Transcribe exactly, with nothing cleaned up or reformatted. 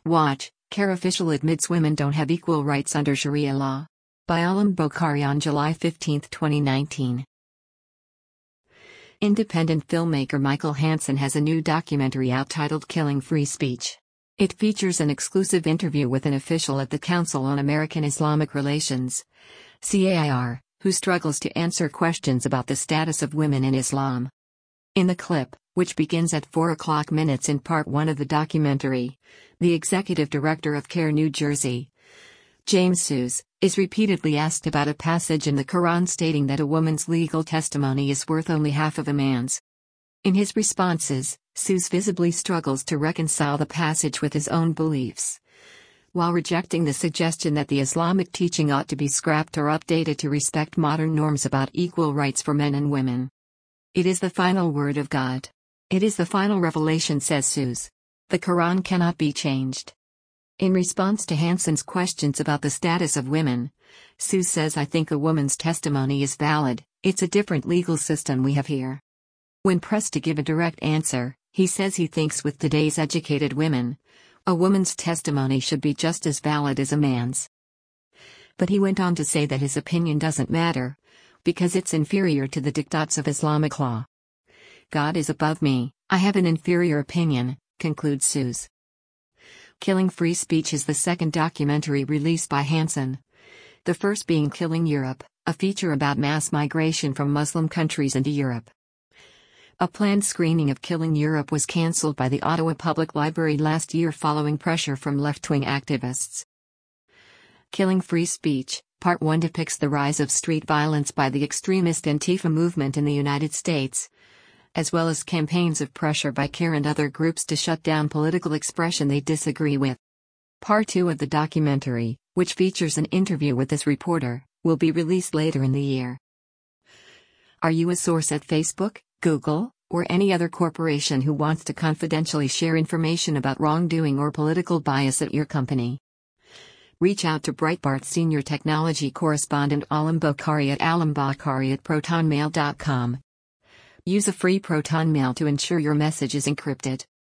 Watch, CAIR official admits women don't have equal rights under Sharia law. By Alam Bokhari on July fifteenth, twenty nineteen. Independent filmmaker Michael Hansen has a new documentary out titled Killing Free Speech. It features an exclusive interview with an official at the Council on American Islamic Relations, C A I R, who struggles to answer questions about the status of women in Islam. In the clip, which begins at four o'clock minutes in part one of the documentary, the executive director of CAIR New Jersey, James Sues, is repeatedly asked about a passage in the Quran stating that a woman's legal testimony is worth only half of a man's. In his responses, Sues visibly struggles to reconcile the passage with his own beliefs, while rejecting the suggestion that the Islamic teaching ought to be scrapped or updated to respect modern norms about equal rights for men and women. It is the final word of God. It is the final revelation, says Sues. The Quran cannot be changed. In response to Hansen's questions about the status of women, Sues says, "I think a woman's testimony is valid. It's a different legal system we have here." When pressed to give a direct answer, he says he thinks with today's educated women, a woman's testimony should be just as valid as a man's. But he went on to say that his opinion doesn't matter, because it's inferior to the diktats of Islamic law. God is above me, I have an inferior opinion, concludes Sues. Killing Free Speech is the second documentary released by Hansen. The first being Killing Europe, a feature about mass migration from Muslim countries into Europe. A planned screening of Killing Europe was cancelled by the Ottawa Public Library last year following pressure from left-wing activists. Killing Free Speech, Part one depicts the rise of street violence by the extremist Antifa movement in the United States, as well as campaigns of pressure by CAIR and other groups to shut down political expression they disagree with. Part two of the documentary, which features an interview with this reporter, will be released later in the year. Are you a source at Facebook, Google, or any other corporation who wants to confidentially share information about wrongdoing or political bias at your company? Reach out to Breitbart Senior Technology Correspondent Alam Bokhari at alambokhari at protonmail dot com. Use a free Proton Mail to ensure your message is encrypted.